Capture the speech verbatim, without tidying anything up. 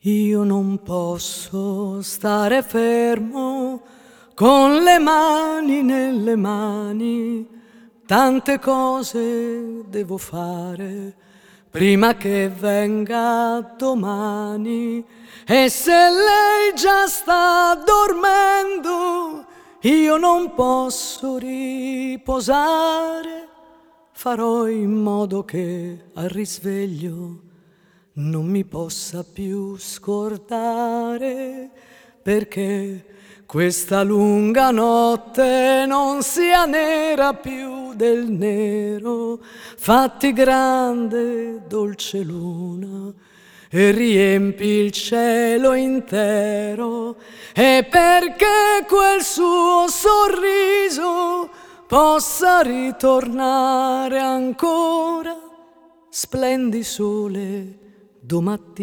Io non posso stare fermo con le mani nelle mani, tante cose devo fare prima che venga domani. E se lei già sta dormendo, io non posso riposare. Farò in modo che al risveglio non mi possa più scordare, perché questa lunga notte non sia nera più del nero. Fatti grande, dolce luna, e riempi il cielo intero, e perché quel suo sorriso possa ritornare ancora, splendi sole domattina.